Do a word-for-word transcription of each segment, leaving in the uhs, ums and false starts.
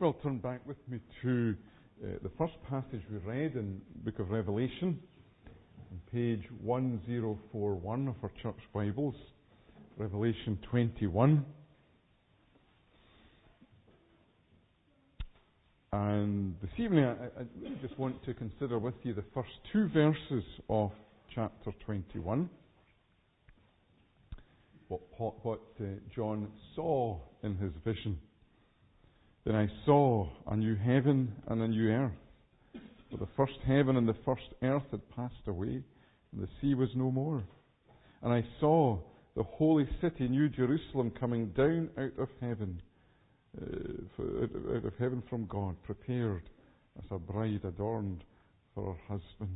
Well, turn back with me to uh, the first passage we read in the book of Revelation, on page one thousand forty-one of our church Bibles, Revelation twenty-one. And this evening I, I really just want to consider with you the first two verses of chapter twenty-one. What, what uh, John saw in his vision. Then I saw a new heaven and a new earth. For the first heaven and the first earth had passed away, and the sea was no more. And I saw the holy city, New Jerusalem, coming down out of heaven, uh, for, out, out of heaven from God, prepared as a bride adorned for her husband.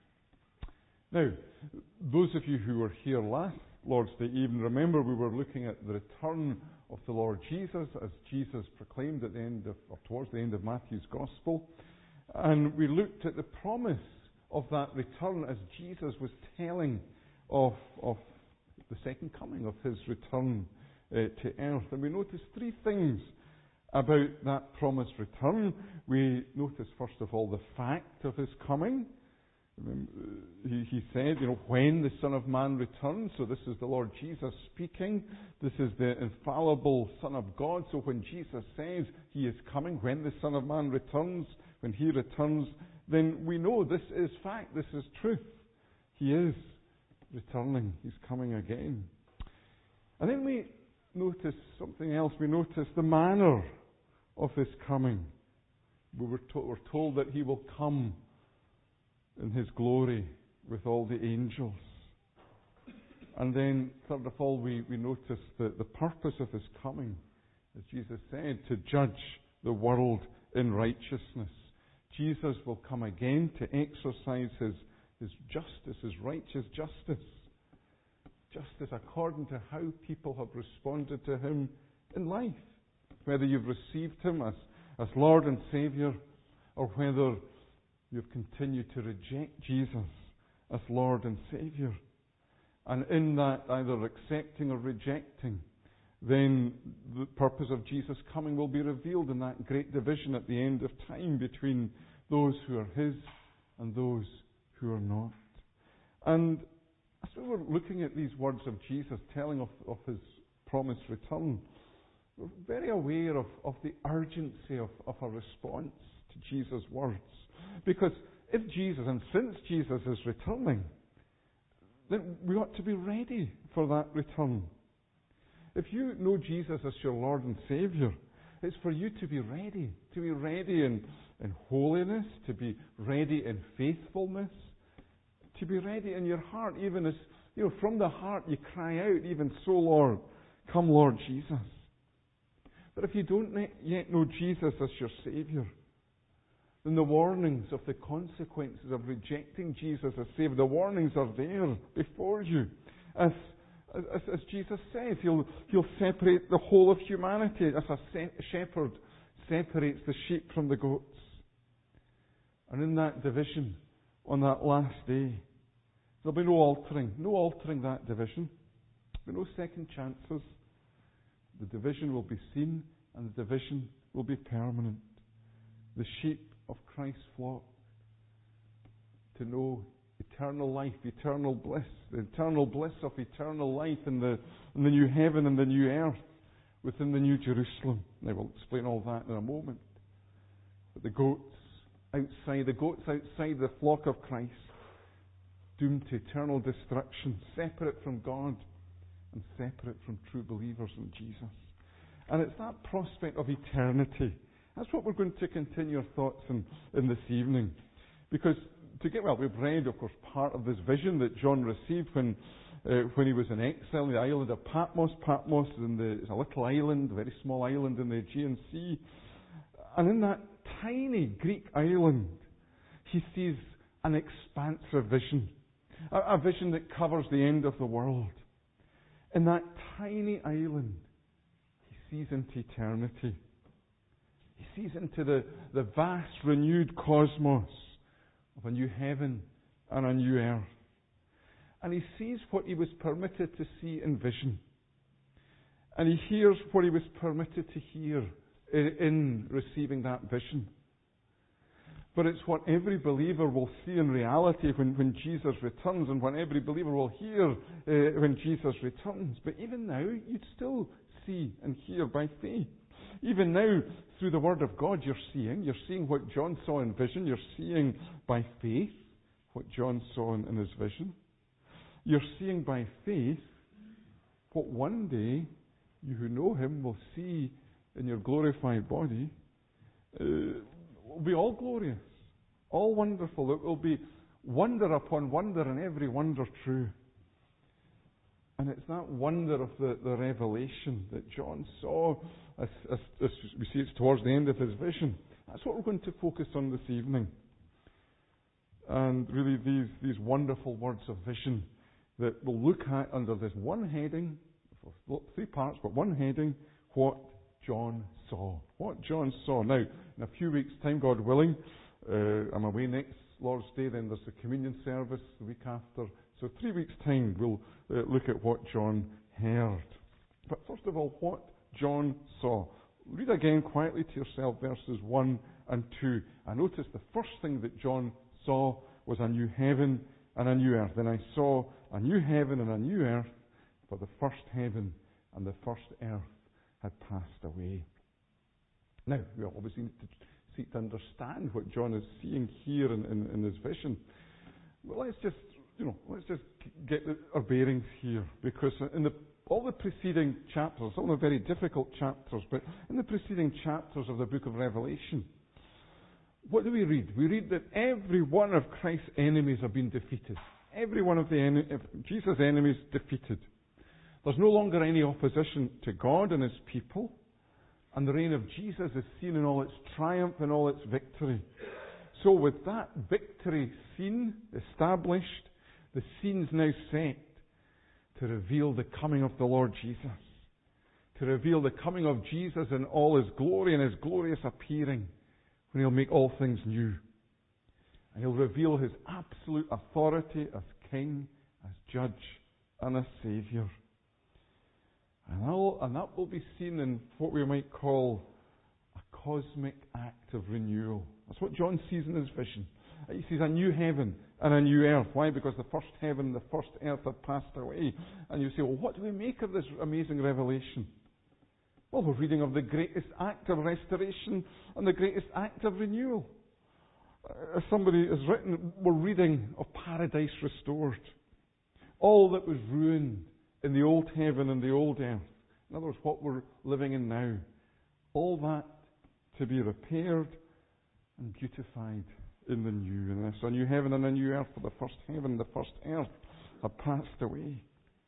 Now, those of you who were here last Lord's Day evening, remember we were looking at the return of the Lord Jesus, as Jesus proclaimed at the end of, or towards the end of Matthew's Gospel. And we looked at the promise of that return as Jesus was telling of, of the second coming, of his return uh, to earth. And we noticed three things about that promised return. We noticed, first of all, the fact of his coming. He, he said, you know, when the Son of Man returns, so this is the Lord Jesus speaking, this is the infallible Son of God, so when Jesus says he is coming, when the Son of Man returns, when he returns, then we know this is fact, this is truth. He is returning, he's coming again. And then we notice something else, we notice the manner of his coming. We were, to- we're told that he will come in his glory with all the angels. And then, third of all, we, we notice the, the purpose of his coming, as Jesus said, to judge the world in righteousness. Jesus will come again to exercise his, his justice, his righteous justice. Justice according to how people have responded to him in life. Whether you've received him as, as Lord and Saviour, or whether you've continued to reject Jesus as Lord and Saviour. And in that, either accepting or rejecting, then the purpose of Jesus' coming will be revealed in that great division at the end of time between those who are his and those who are not. And as we were looking at these words of Jesus telling of, of his promised return, we're very aware of, of the urgency of, of our response to Jesus' words. Because if Jesus, and since Jesus is returning, then we ought to be ready for that return. If you know Jesus as your Lord and Saviour, it's for you to be ready. To be ready in, in holiness, to be ready in faithfulness, to be ready in your heart, even as, you know, from the heart you cry out, even so, Lord, come Lord Jesus. But if you don't yet know Jesus as your Saviour, then the warnings of the consequences of rejecting Jesus as Saviour, the warnings are there before you. As, as, as Jesus says, he'll, he'll separate the whole of humanity as a se- shepherd separates the sheep from the goats. And in that division, on that last day, there'll be no altering, no altering that division. There'll be no second chances. The division will be seen, and the division will be permanent. The sheep of Christ's flock to know eternal life, eternal bliss, the eternal bliss of eternal life in the, in the new heaven and the new earth within the new Jerusalem. Now we'll explain all that in a moment. But the goats outside, the goats outside the flock of Christ, doomed to eternal destruction, separate from God and separate from true believers in Jesus. And it's that prospect of eternity. That's what we're going to continue our thoughts in, in this evening. Because to get, well, we've read, of course, part of this vision that John received when uh, when he was in exile in the island of Patmos. Patmos is, in the, is a little island, a very small island in the Aegean Sea. And in that tiny Greek island, he sees an expansive vision. A, a vision that covers the end of the world. In that tiny island, he sees into eternity. He sees into the, the vast, renewed cosmos of a new heaven and a new earth. And he sees what he was permitted to see in vision. And he hears what he was permitted to hear in, in receiving that vision. But it's what every believer will see in reality when, when Jesus returns, and what every believer will hear uh, when Jesus returns. But even now, you'd still see and hear by faith. Even now, through the Word of God, you're seeing. You're seeing what John saw in vision. You're seeing by faith what John saw in, in his vision. You're seeing by faith what one day you who know Him will see in your glorified body. Uh, will be all glorious, all wonderful. It will be wonder upon wonder, and every wonder true. And it's that wonder of the, the revelation that John saw, as, as, as we see it's towards the end of his vision. That's what we're going to focus on this evening. And really these, these wonderful words of vision that we'll look at under this one heading, three parts, but one heading, what John saw. What John saw. Now, in a few weeks' time, God willing, uh, I'm away next Lord's Day, then there's the communion service the week after. So three weeks' time, we'll uh, look at what John heard. But first of all, what John saw. Read again quietly to yourself verses one and two. I noticed the first thing that John saw was a new heaven and a new earth. Then I saw a new heaven and a new earth, for the first heaven and the first earth had passed away. Now, we obviously need to seek to understand what John is seeing here in, in, in his vision. Well, let's just, you know, let's just get the, our bearings here, because in the, all the preceding chapters, some of the very difficult chapters, but in the preceding chapters of the book of Revelation, what do we read? We read that every one of Christ's enemies have been defeated. Every one of the en- Jesus' enemies defeated. There's no longer any opposition to God and His people, and the reign of Jesus is seen in all its triumph and all its victory. So with that victory seen, established, the scene's now set to reveal the coming of the Lord Jesus. To reveal the coming of Jesus in all His glory and His glorious appearing, when He'll make all things new. And He'll reveal His absolute authority as King, as Judge, and as Saviour. And, and that will be seen in what we might call a cosmic act of renewal. That's what John sees in his vision. He sees a new heaven and a new earth. Why? Because the first heaven and the first earth have passed away. And you say, well, what do we make of this amazing revelation? Well, we're reading of the greatest act of restoration and the greatest act of renewal. As somebody has written, we're reading of paradise restored. All that was ruined in the old heaven and the old earth. In other words, what we're living in now. All that to be repaired and beautified in the new. And there's a new heaven and a new earth, for the first heaven and the first earth have passed away.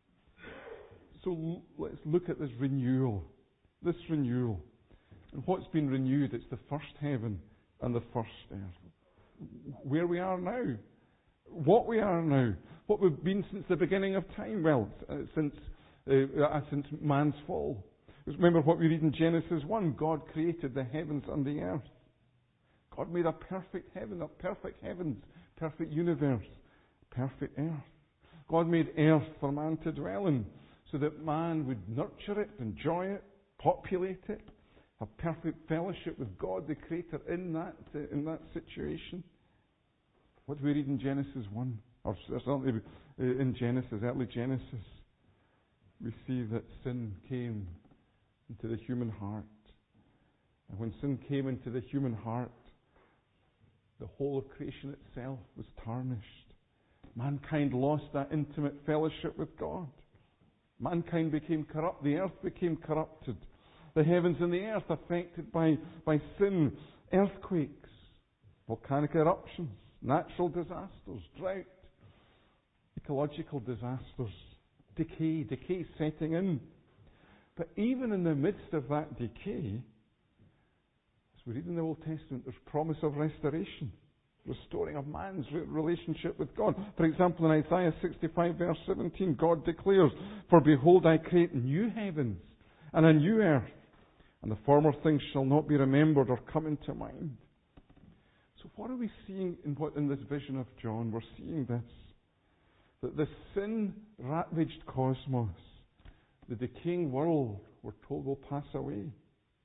So let's look at this renewal. This renewal. And what's been renewed? It's the first heaven and the first earth. Where we are now. What we are now. What we've been since the beginning of time. Well, uh, since uh, uh, since man's fall. Remember what we read in Genesis one. God created the heavens and the earth. God made a perfect heaven, a perfect heavens, perfect universe, perfect earth. God made earth for man to dwell in, so that man would nurture it, enjoy it, populate it, have perfect fellowship with God, the Creator, in that uh, in that situation. What do we read in Genesis one? Or certainly in Genesis, early Genesis, we see that sin came into the human heart. And when sin came into the human heart, the whole of creation itself was tarnished. Mankind lost that intimate fellowship with God. Mankind became corrupt. The earth became corrupted. The heavens and the earth affected by, by sin, earthquakes, volcanic eruptions, natural disasters, drought, ecological disasters, decay, decay setting in. But even in the midst of that decay, as we read in the Old Testament, there's promise of restoration, restoring of man's relationship with God. For example, in Isaiah sixty-five, verse seventeen, God declares, "For behold, I create new heavens and a new earth, and the former things shall not be remembered or come into mind." So what are we seeing in, what, in this vision of John? We're seeing this, that the sin-ravaged cosmos, the decaying world, we're told, will pass away.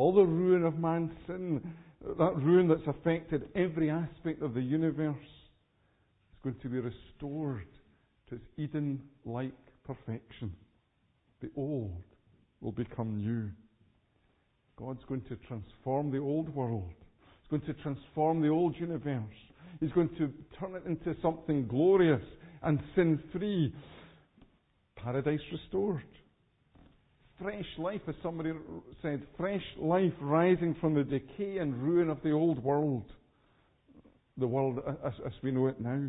all the ruin of man's sin, that ruin that's affected every aspect of the universe, is going to be restored to its Eden-like perfection. The old will become new. God's going to transform the old world. He's going to transform the old universe. He's going to turn it into something glorious and sin-free. Paradise restored. Fresh life, as somebody said, fresh life rising from the decay and ruin of the old world. The world as, as we know it now.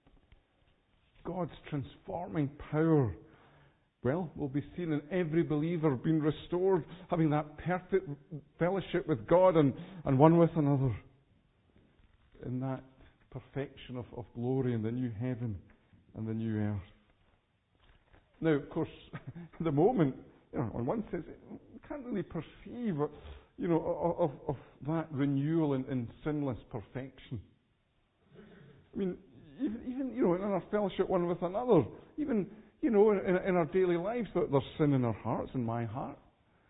God's transforming power, well, will be seen in every believer being restored, having that perfect fellowship with God and, and one with another. In that perfection of, of glory in the new heaven and the new earth. Now, of course, at the moment, you know, on one sense, we can't really perceive, you know, of, of that renewal in, in sinless perfection. I mean, even, even, you know, in our fellowship one with another, even, you know, in, in our daily lives, there's sin in our hearts, in my heart.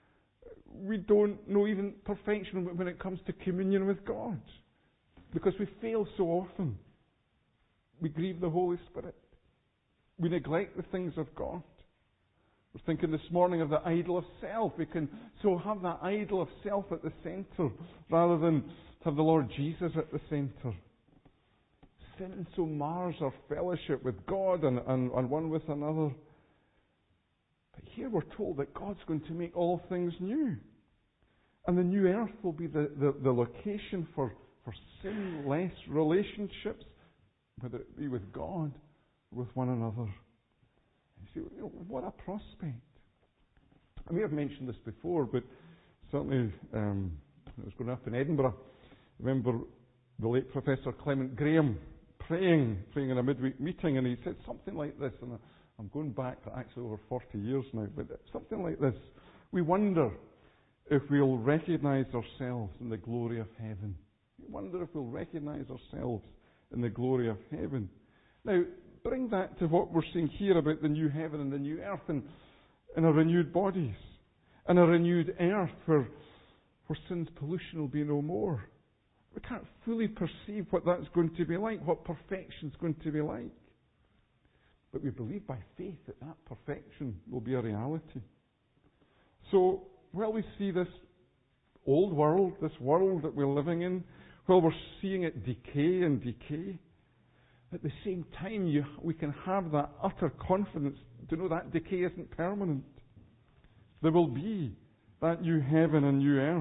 We don't know even perfection when it comes to communion with God, because we fail so often. We grieve the Holy Spirit. We neglect the things of God. We're thinking this morning of the idol of self. We can so have that idol of self at the centre rather than have the Lord Jesus at the centre. Sin so mars our fellowship with God and, and, and one with another. But here we're told that God's going to make all things new. And the new earth will be the, the, the location for, for sinless relationships, whether it be with God or with one another. You see, you know, what a prospect. I may have mentioned this before, but certainly um, when I was growing up in Edinburgh, I remember the late Professor Clement Graham praying, praying in a midweek meeting, and he said something like this, and I'm going back to actually over forty years now, but something like this. We wonder if we'll recognize ourselves in the glory of heaven. We wonder if we'll recognize ourselves in the glory of heaven. Now, bring that to what we're seeing here about the new heaven and the new earth and, and our renewed bodies and a renewed earth where, where sin's pollution will be no more. We can't fully perceive what that's going to be like, what perfection's going to be like. But we believe by faith that that perfection will be a reality. So, while we see this old world, this world that we're living in, while we're seeing it decay and decay, at the same time you, we can have that utter confidence to know that decay isn't permanent. There will be that new heaven and new earth.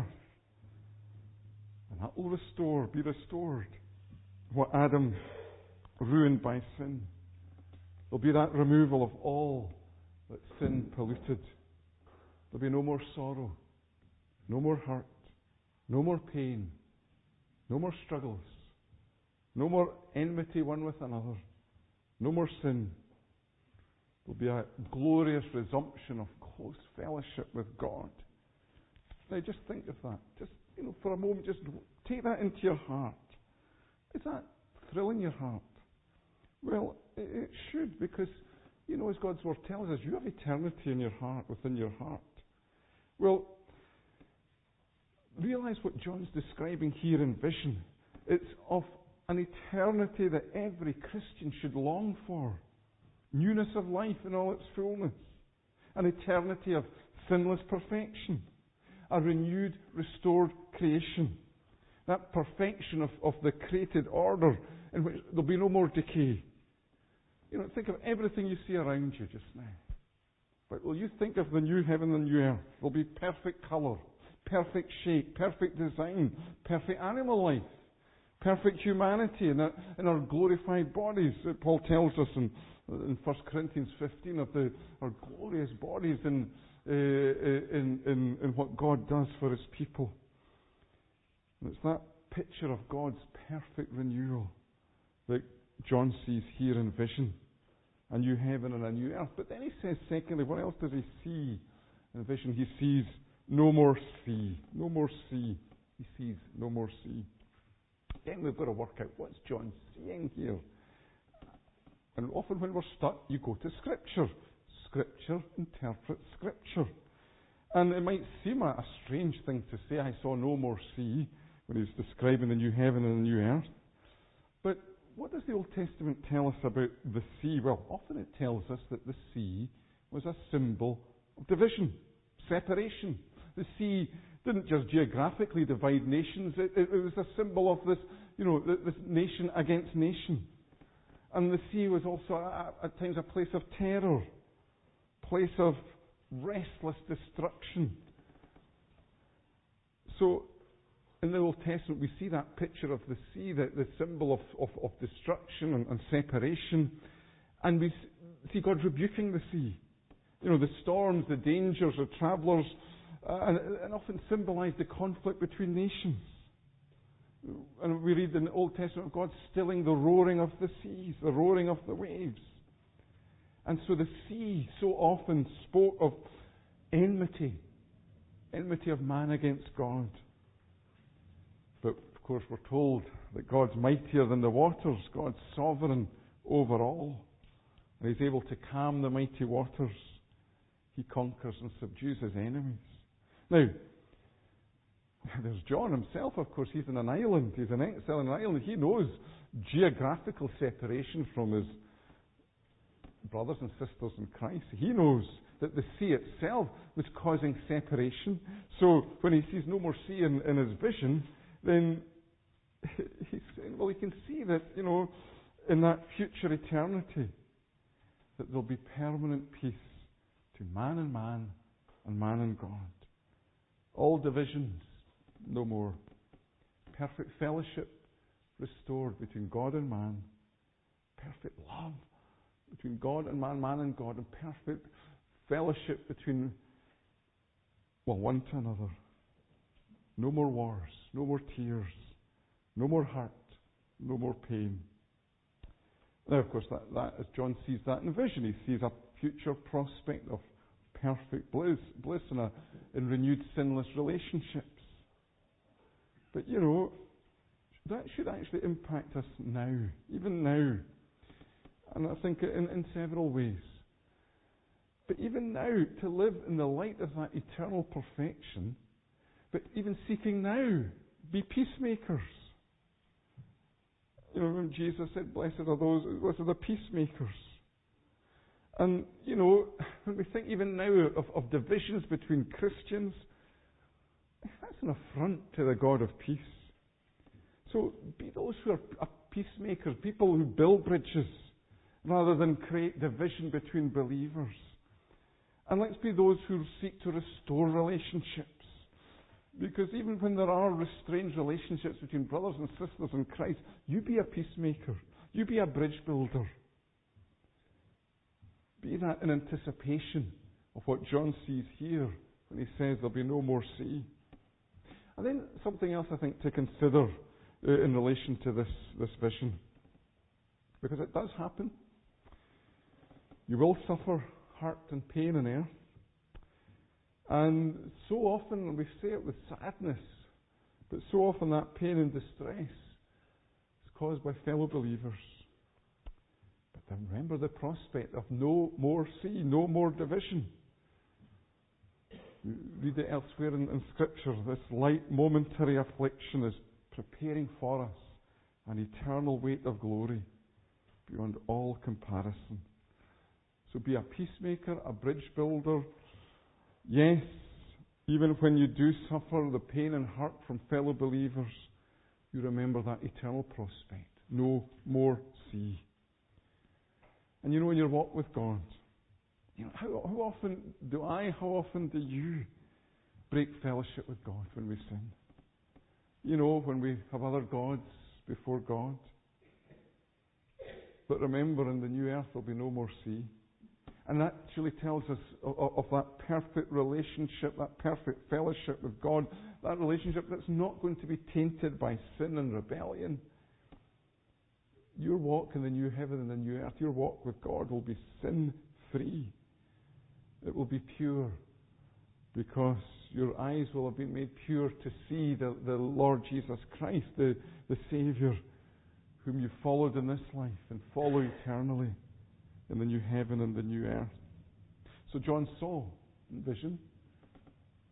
And that will restore, be restored, what Adam ruined by sin. There'll be that removal of all that sin polluted. There'll be no more sorrow, no more hurt, no more pain, no more struggles, no more enmity one with another, no more sin. There'll be a glorious resumption of close fellowship with God. Now just think of that. Just, you know, for a moment, just take that into your heart. Is that thrilling your heart? Well, it, it should, because, you know, as God's Word tells us, you have eternity in your heart, within your heart. Well, realize what John's describing here in vision. It's of an eternity that every Christian should long for. Newness of life in all its fullness. An eternity of sinless perfection. A renewed, restored creation. That perfection of, of the created order in which there'll be no more decay. You know, think of everything you see around you just now. But will you think of the new heaven and new earth? There'll be perfect colour, perfect shape, perfect design, perfect animal life, perfect humanity in our, in our glorified bodies. Paul tells us in, in First Corinthians fifteen of the, our glorious bodies in, uh, in, in, in what God does for His people. And it's that picture of God's perfect renewal that John sees here in vision. A new heaven and a new earth. But then he says, secondly, what else does he see in vision? He sees no more sea. No more sea. He sees no more sea. Then we've got to work out what's John seeing here. And often when we're stuck, you go to Scripture. Scripture interprets Scripture. And it might seem a, a strange thing to say, I saw no more sea, when he's describing the new heaven and the new earth. But what does the Old Testament tell us about the sea? Well, often it tells us that the sea was a symbol of division, separation. The sea didn't just geographically divide nations, it, it, it was a symbol of this, you know, this nation against nation. And the sea was also a, at times a place of terror, place of restless destruction. So, in the Old Testament, we see that picture of the sea, the, the symbol of, of, of destruction and, and separation. And we see God rebuking the sea. You know, the storms, the dangers, the travellers, uh, and, and often symbolize the conflict between nations. And we read in the Old Testament of God stilling the roaring of the seas, the roaring of the waves. And so the sea so often spoke of enmity, enmity of man against God. But of course we're told that God's mightier than the waters, God's sovereign over all. And He's able to calm the mighty waters. He conquers and subdues His enemies. Now, there's John himself, of course. He's in an island. He's an exile in an island. He knows geographical separation from his brothers and sisters in Christ. He knows that the sea itself was causing separation. So when he sees no more sea in, in his vision, then he's saying, well, he can see that, you know, in that future eternity, that there'll be permanent peace between man and man and man and God. All divisions, no more. Perfect fellowship restored between God and man. Perfect love between God and man, man and God, and perfect fellowship between, well, one to another. No more wars, no more tears, no more hurt, no more pain. Now, of course, that, that as John sees that in vision, he sees a future prospect of perfect bliss, bliss in, a, in renewed sinless relationships. But, you know, that should actually impact us now, even now. And I think in, in several ways. But even now, to live in the light of that eternal perfection, but even seeking now, be peacemakers. You know, when Jesus said, blessed are those, blessed are the peacemakers. And, you know, when we think even now of, of divisions between Christians, that's an affront to the God of peace. So be those who are peacemakers, people who build bridges, rather than create division between believers. And let's be those who seek to restore relationships. Because even when there are restrained relationships between brothers and sisters in Christ, you be a peacemaker. You be a bridge builder. Be that in anticipation of what John sees here when he says there'll be no more sea. And then something else I think to consider uh, in relation to this, this vision. Because it does happen. You will suffer hurt and pain on earth. And so often, and we say it with sadness, but so often that pain and distress is caused by fellow believers. But then remember the prospect of no more sea, no more division. You read it elsewhere in, in Scripture. This light momentary affliction is preparing for us an eternal weight of glory beyond all comparison. So be a peacemaker, a bridge builder. Yes, even when you do suffer the pain and hurt from fellow believers, you remember that eternal prospect. No more sea. And you know, in your walk with God, you know, how, how often do I, how often do you break fellowship with God when we sin? You know, when we have other gods before God. But remember, in the new earth there'll be no more sea. And that actually tells us of, of that perfect relationship, that perfect fellowship with God, that relationship that's not going to be tainted by sin and rebellion. Your walk in the new heaven and the new earth, your walk with God will be sin-free. It will be pure because your eyes will have been made pure to see the, the Lord Jesus Christ, the, the Saviour, whom you followed in this life and follow eternally in the new heaven and the new earth. So John saw in vision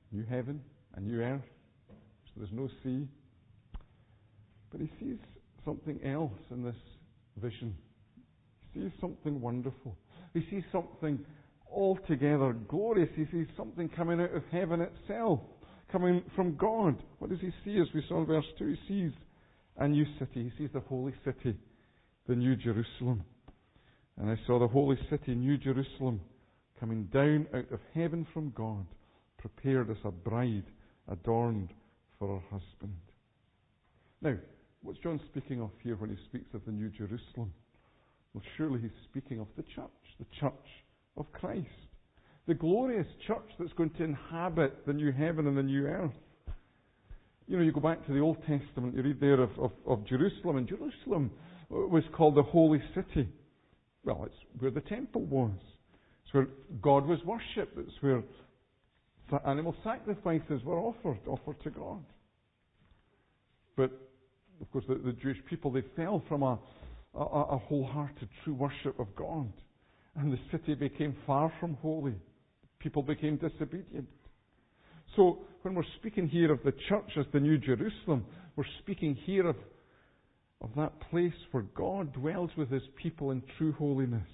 new heaven, a new earth. So there's no sea. But he sees something else in this vision. He sees something wonderful. He sees something altogether glorious. He sees something coming out of heaven itself, coming from God. What does he see? As we saw in verse two, he sees a new city. He sees the holy city, the New Jerusalem. And I saw the holy city, New Jerusalem, coming down out of heaven from God, prepared as a bride adorned for her husband. Now, what's John speaking of here when he speaks of the New Jerusalem? Well, surely he's speaking of the church, the church of Christ. The glorious church that's going to inhabit the new heaven and the new earth. You know, you go back to the Old Testament, you read there of, of, of Jerusalem, and Jerusalem was called the Holy City. Well, it's where the temple was. It's where God was worshipped. It's where animal sacrifices were offered, offered to God. But, of course, the, the Jewish people, they fell from a, a, a wholehearted, true worship of God. And the city became far from holy. People became disobedient. So, when we're speaking here of the church as the New Jerusalem, we're speaking here of, of that place where God dwells with His people in true holiness.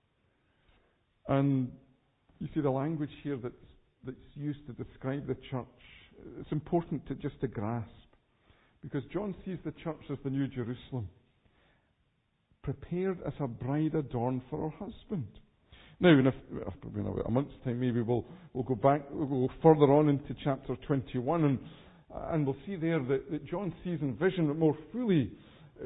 And you see the language here that's, that's used to describe the church. It's important to just to grasp. Because John sees the church as the New Jerusalem, prepared as a bride adorned for her husband. Now, in a, in about a month's time, maybe we'll we'll go back, we'll go further on into chapter twenty-one, and and we'll see there that, that John sees in vision more fully uh,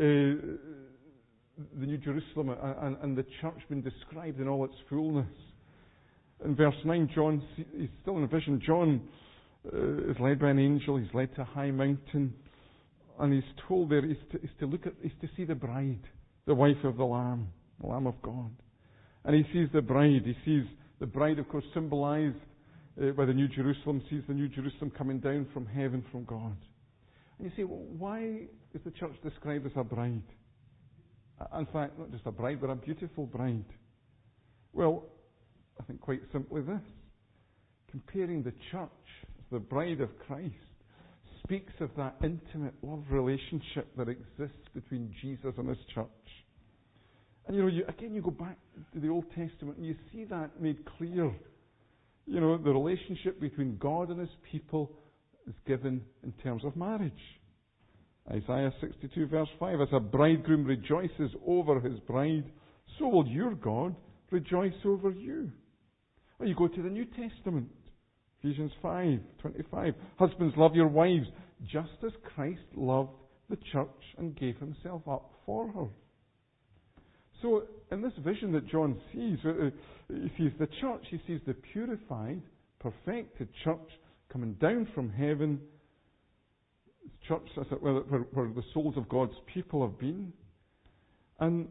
the New Jerusalem and, and, and the church being described in all its fullness. In verse nine, John, he's still in a vision. John uh, is led by an angel. He's led to a high mountain, and he's told there is to, is to look at, is to see the bride, the wife of the Lamb, the Lamb of God. And he sees the bride. He sees the bride, of course, symbolized uh, by the New Jerusalem. Sees the New Jerusalem coming down from heaven from God. And you say, well, why is the church described as a bride? In fact, not just a bride, but a beautiful bride. Well, I think quite simply this. Comparing the church as the bride of Christ speaks of that intimate love relationship that exists between Jesus and His church. And you know, you, again, you go back to the Old Testament and you see that made clear. You know, the relationship between God and His people is given in terms of marriage. Isaiah sixty-two verse five, as a bridegroom rejoices over his bride, so will your God rejoice over you. Or you go to the New Testament, Ephesians five twenty-five, husbands, love your wives, just as Christ loved the church and gave Himself up for her. So, in this vision that John sees, uh, he sees the church, he sees the purified, perfected church coming down from heaven. Church, as it were, where, where the souls of God's people have been. And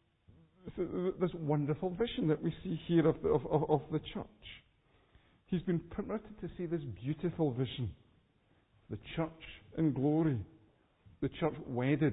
this wonderful vision that we see here of the, of, of, of the church. He's been permitted to see this beautiful vision. The church in glory. The church wedded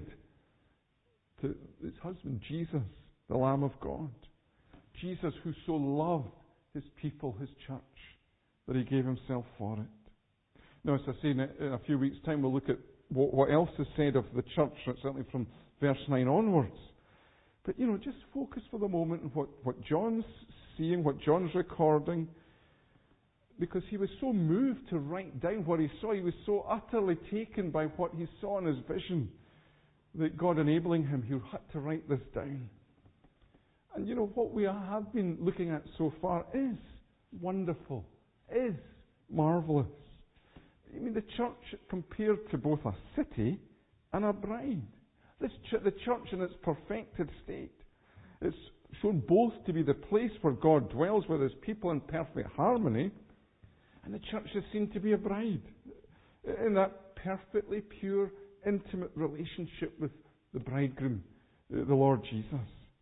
to its husband, Jesus, the Lamb of God. Jesus, who so loved His people, His church, that He gave Himself for it. Now, as I say, in a, in a few weeks' time, we'll look at what, what else is said of the church, certainly from verse nine onwards. But, you know, just focus for the moment on what, what John's seeing, what John's recording, because he was so moved to write down what he saw. He was so utterly taken by what he saw in his vision that God enabling him, he had to write this down. And, you know, what we have been looking at so far is wonderful, is marvellous. I mean, the church compared to both a city and a bride. This ch- the church in its perfected state. It's shown both to be the place where God dwells with His people in perfect harmony, and the church is seen to be a bride in that perfectly pure, intimate relationship with the bridegroom, the Lord Jesus.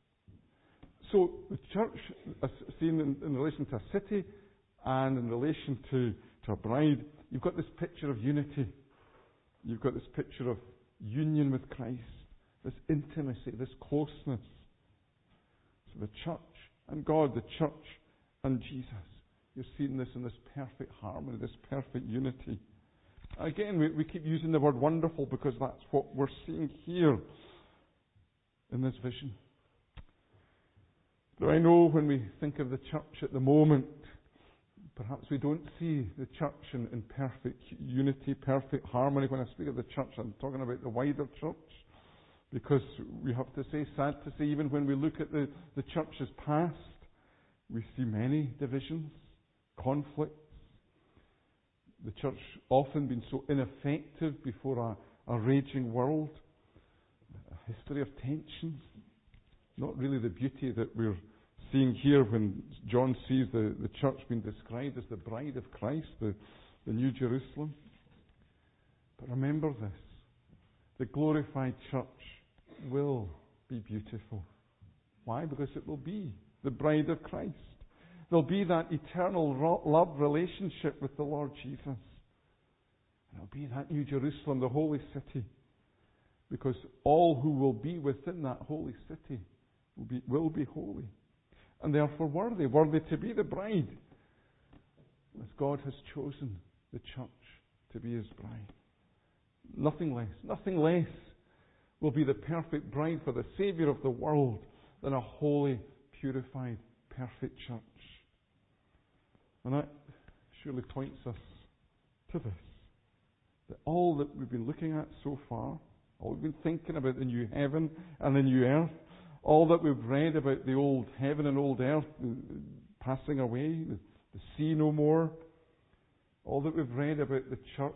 So the church is seen in, in relation to a city and in relation to, to a bride. You've got this picture of unity. You've got this picture of union with Christ, this intimacy, this closeness. So the church and God, the church and Jesus. You're seeing this in this perfect harmony, this perfect unity. Again, we, we keep using the word wonderful because that's what we're seeing here in this vision. Now I know when we think of the church at the moment, perhaps we don't see the church in, in perfect unity, perfect harmony. When I speak of the church, I'm talking about the wider church. Because we have to say, sad to say, even when we look at the, the church's past, we see many divisions, conflicts. The church often been so ineffective before a, a raging world. A history of tensions. Not really the beauty that we're seeing here when John sees the, the church being described as the bride of Christ, the, the New Jerusalem. But remember this, the glorified church will be beautiful. Why? Because it will be the bride of Christ. There'll be that eternal ro- love relationship with the Lord Jesus. And there'll be that New Jerusalem, the holy city. Because all who will be within that holy city will be, will be holy. And therefore worthy, worthy to be the bride. As God has chosen the church to be His bride. Nothing less, nothing less will be the perfect bride for the Saviour of the world than a holy, purified, perfect church. And that surely points us to this. That all that we've been looking at so far, all we've been thinking about the new heaven and the new earth, all that we've read about the old heaven and old earth passing away, the, the sea no more, all that we've read about the church,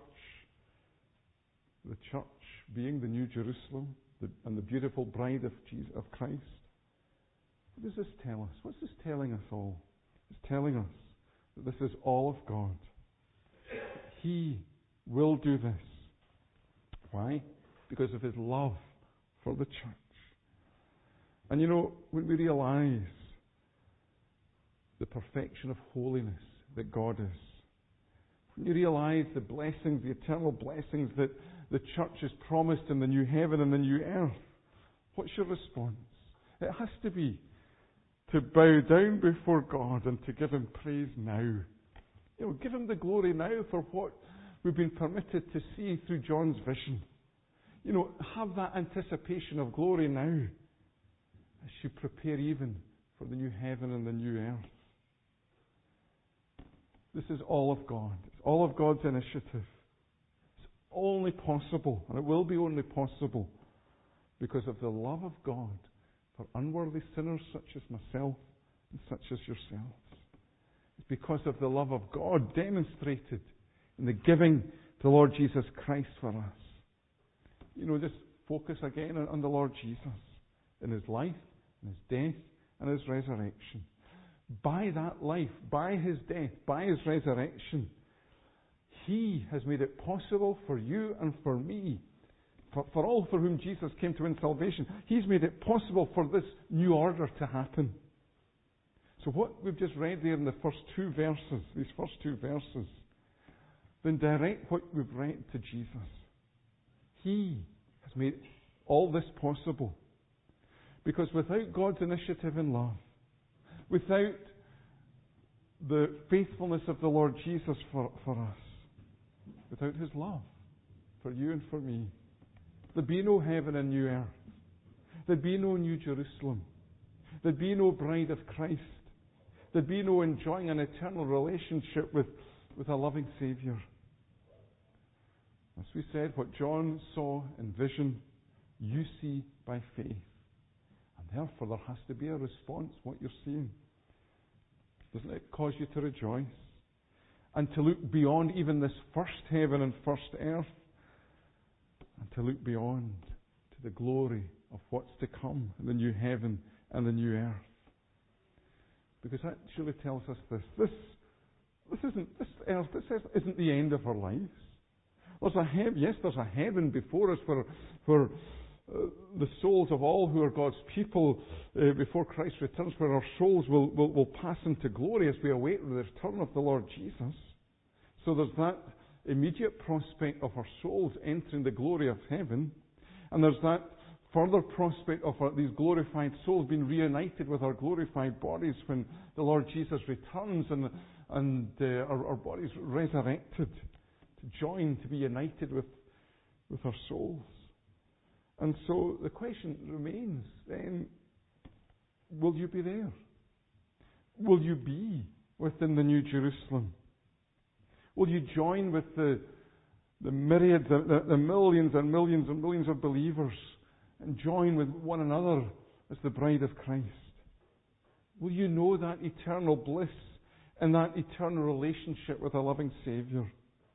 the church being the New Jerusalem the, and the beautiful bride of Jesus, of Christ. What does this tell us? What's this telling us all? It's telling us that this is all of God. He will do this. Why? Because of His love for the church. And you know, when we realize the perfection of holiness that God is, when you realize the blessings, the eternal blessings that the church is promised in the new heaven and the new earth, what's your response? It has to be to bow down before God and to give Him praise now. You know, give Him the glory now for what we've been permitted to see through John's vision. You know, have that anticipation of glory now as you prepare even for the new heaven and the new earth. This is all of God. It's all of God's initiative. It's only possible, and it will be only possible, because of the love of God for unworthy sinners such as myself and such as yourselves. It's because of the love of God demonstrated in the giving to the Lord Jesus Christ for us. You know, just focus again on, on the Lord Jesus, in His life, in His death, and His resurrection. By that life, by His death, by His resurrection, He has made it possible for you and for me, for, for all for whom Jesus came to win salvation. He's made it possible for this new order to happen. So what we've just read there in the first two verses, these first two verses, then direct what we've read to Jesus. He has made all this possible. Because without God's initiative and love, without the faithfulness of the Lord Jesus for, for us, without His love for you and for me, there'd be no heaven and new earth. There'd be no New Jerusalem. There'd be no bride of Christ. There'd be no enjoying an eternal relationship with, with a loving Saviour. As we said, what John saw in vision, you see by faith. And therefore there has to be a response, what you're seeing. Doesn't it cause you to rejoice? And to look beyond even this first heaven and first earth, and to look beyond to the glory of what's to come in the new heaven and the new earth. Because that surely tells us this. This, this isn't this earth. This isn't the end of our lives. There's a heaven. Yes, there's a heaven before us where, where uh, the souls of all who are God's people uh, before Christ returns, where our souls will, will, will pass into glory as we await the return of the Lord Jesus. So there's that immediate prospect of our souls entering the glory of heaven, and there's that further prospect of our, these glorified souls being reunited with our glorified bodies when the Lord Jesus returns, and and uh, our, our bodies resurrected to join, to be united with, with our souls. And so the question remains then, will you be there? Will you be within the New Jerusalem? Will you join with the, the myriad, the, the, the millions and millions and millions of believers and join with one another as the bride of Christ? Will you know that eternal bliss and that eternal relationship with a loving Saviour?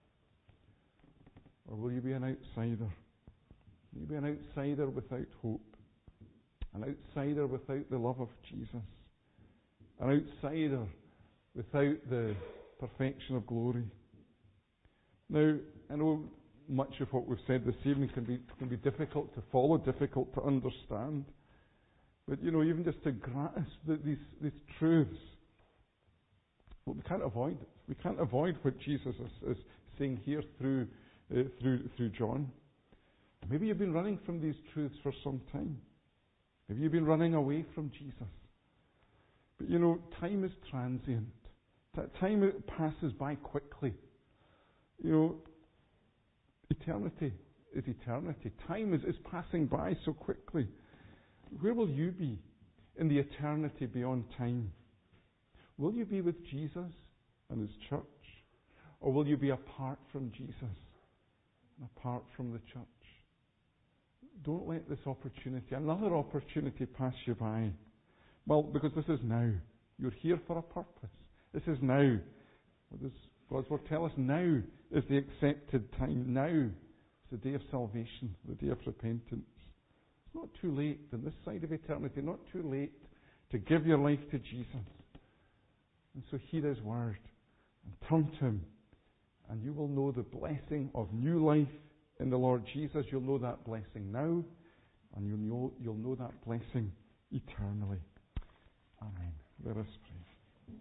Or will you be an outsider? Will you be an outsider without hope? An outsider without the love of Jesus? An outsider without the perfection of glory? Now, I know much of what we've said this evening can be can be difficult to follow, difficult to understand. But, you know, even just to grasp the, these, these truths, well, we can't avoid it. We can't avoid what Jesus is, is saying here through, uh, through, through John. Maybe you've been running from these truths for some time. Maybe you've been running away from Jesus. But, you know, time is transient. Time passes by quickly. You know, eternity is eternity. Time is, is passing by so quickly. Where will you be in the eternity beyond time? Will you be with Jesus and His church? Or will you be apart from Jesus and apart from the church? Don't let this opportunity, another opportunity, pass you by. Well, because this is now. You're here for a purpose. This is now. What does God's Word tell us? Now is the accepted time. Now is the day of salvation, the day of repentance. It's not too late on this side of eternity, not too late to give your life to Jesus. And so hear His Word and turn to Him, and you will know the blessing of new life in the Lord Jesus. You'll know that blessing now, and you'll know, you'll know that blessing eternally. Amen. Let us pray.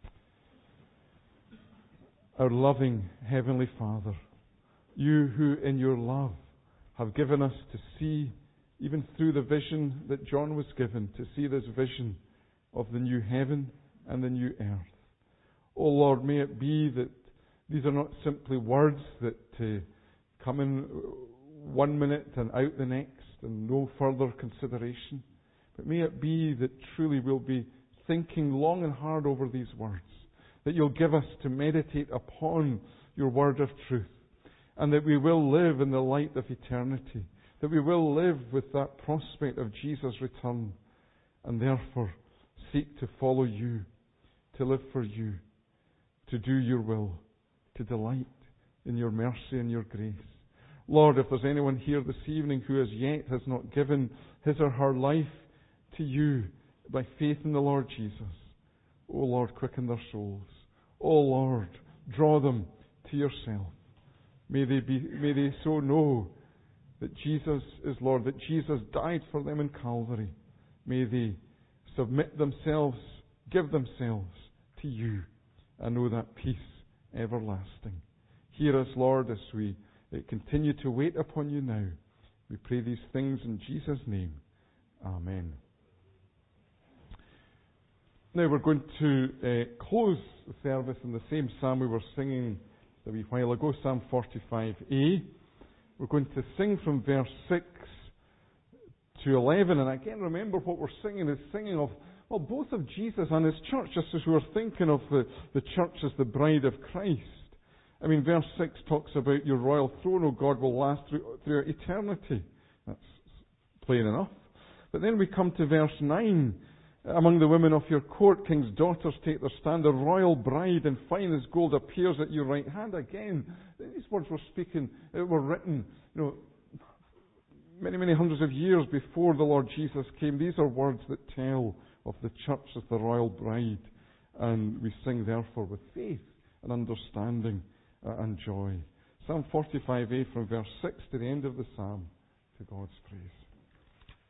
Our loving Heavenly Father, You who in Your love have given us to see, even through the vision that John was given, to see this vision of the new heaven and the new earth. Oh Lord, may it be that these are not simply words that uh, come in one minute and out the next and no further consideration. But may it be that truly we'll be thinking long and hard over these words, that You'll give us to meditate upon Your word of truth, and that we will live in the light of eternity, that we will live with that prospect of Jesus' return, and therefore seek to follow You, to live for You, to do Your will, to delight in Your mercy and Your grace. Lord, if there's anyone here this evening who as yet has not given his or her life to You by faith in the Lord Jesus, oh Lord, quicken their souls. Oh Lord, draw them to Yourself. May they be, may they so know that Jesus is Lord, that Jesus died for them in Calvary. May they submit themselves, give themselves to You, and know that peace everlasting. Hear us, Lord, as we continue to wait upon You now. We pray these things in Jesus' name. Amen. Now we're going to uh, close the service in the same psalm we were singing a wee while ago, Psalm forty-five A. We're going to sing from verse six to eleven. And again, remember what we're singing is singing of, well, both of Jesus and His church, just as we were thinking of the, the church as the bride of Christ. I mean, verse six talks about Your royal throne, O God, will last through, through eternity. That's plain enough. But then we come to verse nine. Among the women of Your court, king's daughters take their stand. A royal bride in finest gold appears at Your right hand. Again, these words were speaking, were written, you know, many, many hundreds of years before the Lord Jesus came. These are words that tell of the church as the royal bride. And we sing, therefore, with faith and understanding uh, and joy. Psalm forty-five A from verse six to the end of the psalm, to God's praise.